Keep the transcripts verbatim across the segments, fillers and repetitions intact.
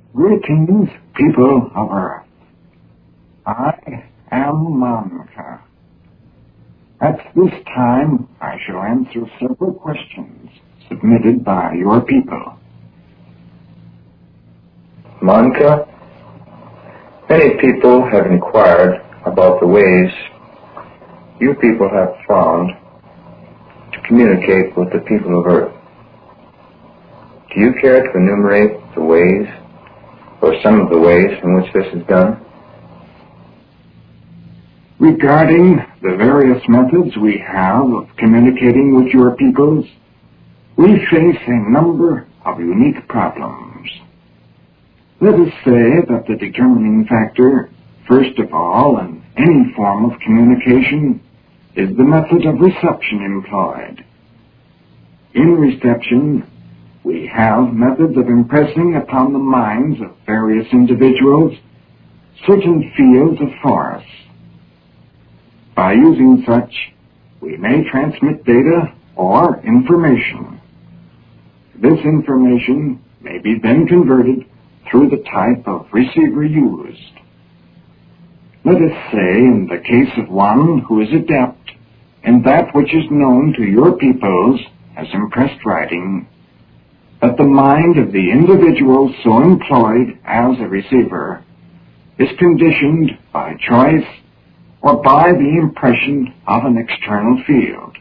Greetings, people of Earth. I am Monica. At this time, I shall answer several questions submitted by your people. Monica, many people have inquired about the ways you people have found to communicate with the people of Earth. Do you care to enumerate the ways, or some of the ways in which this is done? Regarding the various methods we have of communicating with your peoples, we face a number of unique problems. Let us say that the determining factor, first of all, in any form of communication, is the method of reception employed. In reception, we have methods of impressing upon the minds of various individuals certain fields of force. By using such, we may transmit data or information. This information may be then converted through the type of receiver used. Let us say, in the case of one who is adept in that which is known to your peoples as impressed writing, that the mind of the individual so employed as a receiver is conditioned by choice or by the impression of an external field.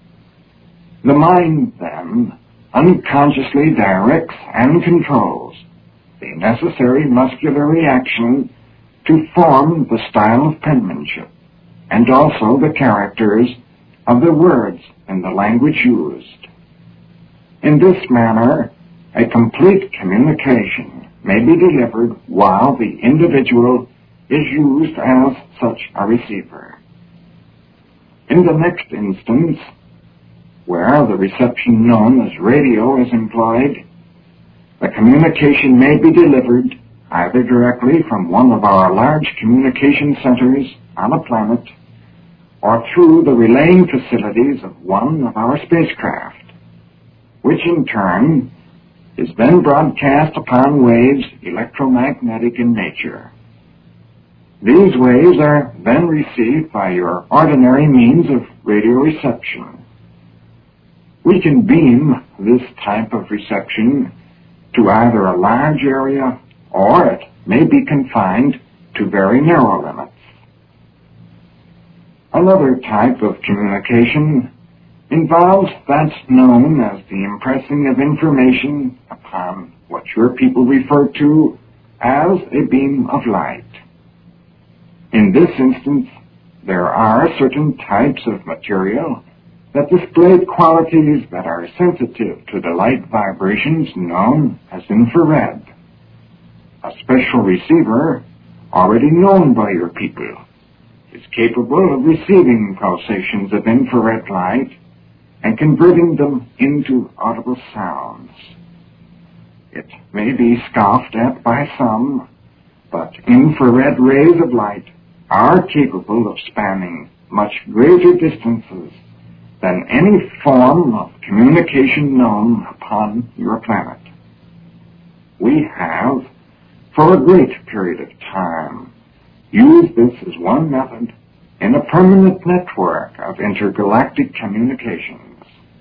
The mind, then, unconsciously directs and controls the necessary muscular reaction to form the style of penmanship and also the characters of the words in the language used. In this manner, a complete communication may be delivered while the individual is used as such a receiver. In the next instance, where the reception known as radio is employed, the communication may be delivered either directly from one of our large communication centers on a planet or through the relaying facilities of one of our spacecraft, which in turn is then broadcast upon waves electromagnetic in nature. These waves are then received by your ordinary means of radio reception. We can beam this type of reception to either a large area or it may be confined to very narrow limits. Another type of communication involves that known as the impressing of information upon what your people refer to as a beam of light. In this instance, there are certain types of material that display qualities that are sensitive to the light vibrations known as infrared. A special receiver, already known by your people, is capable of receiving pulsations of infrared light and converting them into audible sounds. It may be scoffed at by some, but infrared rays of light are capable of spanning much greater distances than any form of communication known upon your planet. We have, for a great period of time, used this as one method in a permanent network of intergalactic communications.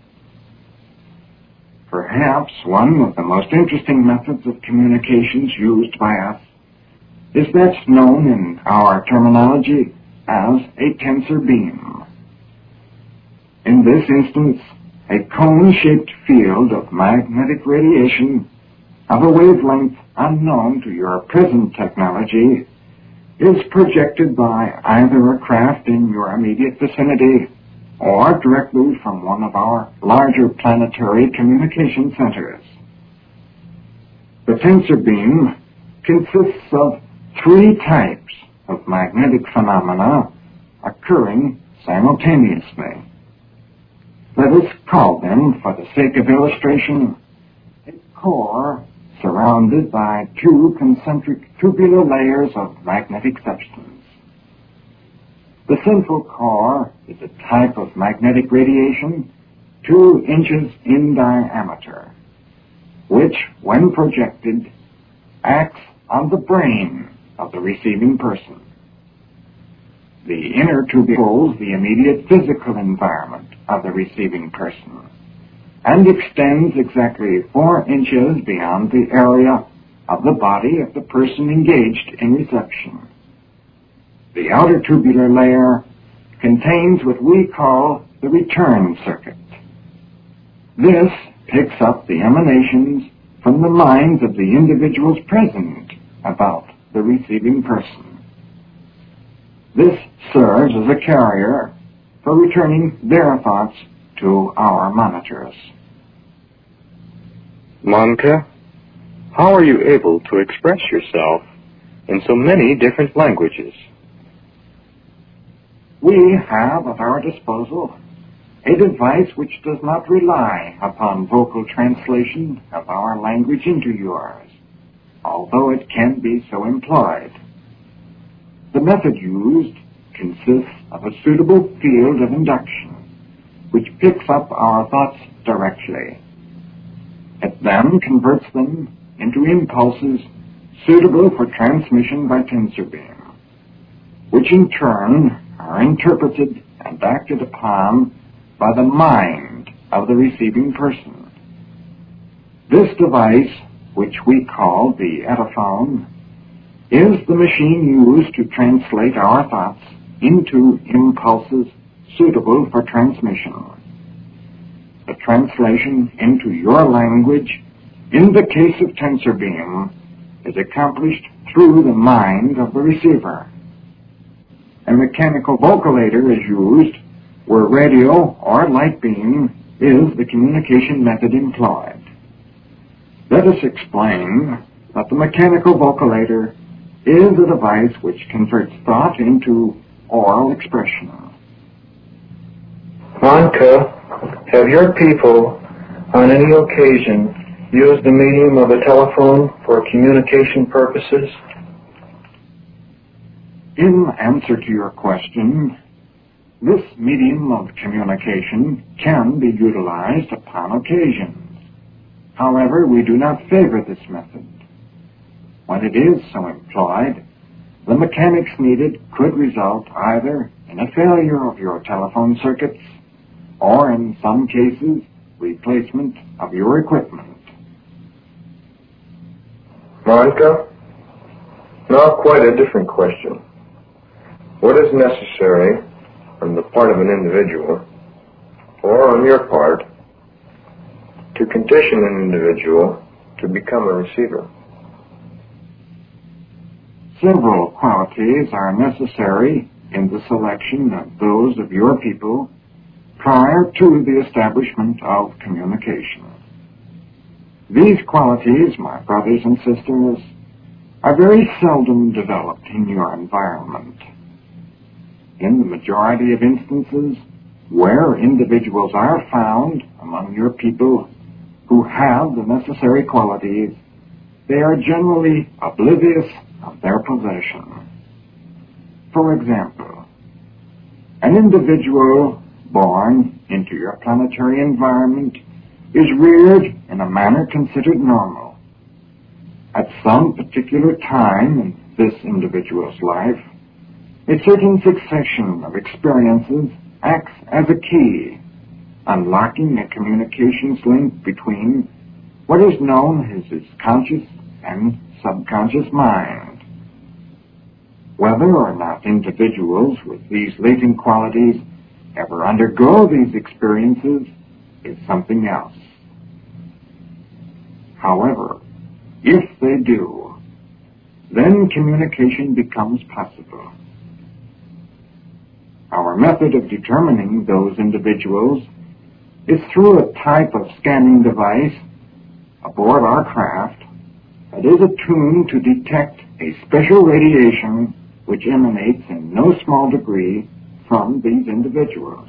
Perhaps one of the most interesting methods of communications used by us is that known in our terminology as a tensor beam. In this instance, a cone-shaped field of magnetic radiation of a wavelength unknown to your present technology is projected by either a craft in your immediate vicinity or directly from one of our larger planetary communication centers. The tensor beam consists of three types of magnetic phenomena occurring simultaneously. Let us call them, for the sake of illustration, a core surrounded by two concentric tubular layers of magnetic substance. The central core is a type of magnetic radiation two inches in diameter, which, when projected, acts on the brain of the receiving person. The inner tube controls the immediate physical environment of the receiving person and extends exactly four inches beyond the area of the body of the person engaged in reception. The outer tubular layer contains what we call the return circuit. This picks up the emanations from the minds of the individuals present about the receiving person. This serves as a carrier for returning their thoughts to our monitors. Monica, how are you able to express yourself in so many different languages? We have at our disposal a device which does not rely upon vocal translation of our language into yours, although it can be so employed. The method used consists of a suitable field of induction, which picks up our thoughts directly. It then converts them into impulses suitable for transmission by tensor beam, which in turn are interpreted and acted upon by the mind of the receiving person. This device, which we call the Etephone, is the machine used to translate our thoughts into impulses suitable for transmission. The translation into your language, in the case of tensor beam, is accomplished through the mind of the receiver. A mechanical vocalator is used where radio or light beam is the communication method employed. Let us explain that the mechanical vocalator is a device which converts thought into oral expression. Monica, have your people on any occasion used the medium of a telephone for communication purposes? In answer to your question, this medium of communication can be utilized upon occasions. However, we do not favor this method. When it is so employed, the mechanics needed could result either in a failure of your telephone circuits or, in some cases, replacement of your equipment. Monica, now quite a different question. What is necessary on the part of an individual, or on your part, to condition an individual to become a receiver? Several qualities are necessary in the selection of those of your people prior to the establishment of communication. These qualities, my brothers and sisters, are very seldom developed in your environment. In the majority of instances where individuals are found among your people who have the necessary qualities, they are generally oblivious of their possession. For example, an individual born into your planetary environment is reared in a manner considered normal. At some particular time in this individual's life, a certain succession of experiences acts as a key, unlocking a communications link between what is known as his conscious and subconscious mind. Whether or not individuals with these latent qualities ever undergo these experiences is something else. However, if they do, then communication becomes possible. Our method of determining those individuals is through a type of scanning device aboard our craft that is attuned to detect a special radiation which emanates in no small degree from these individuals.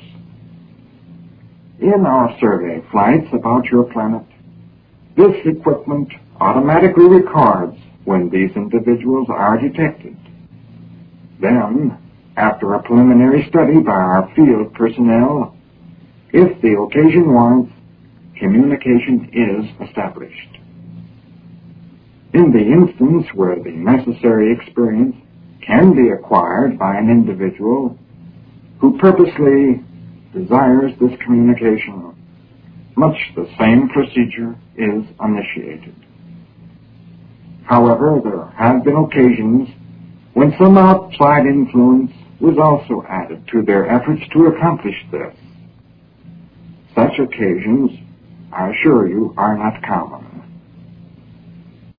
In our survey flights about your planet, this equipment automatically records when these individuals are detected. Then, after a preliminary study by our field personnel, if the occasion warrants, communication is established. In the instance where the necessary experience can be acquired by an individual who purposely desires this communication, much the same procedure is initiated. However, there have been occasions when some outside influence was also added to their efforts to accomplish this. Such occasions, I assure you, are not common.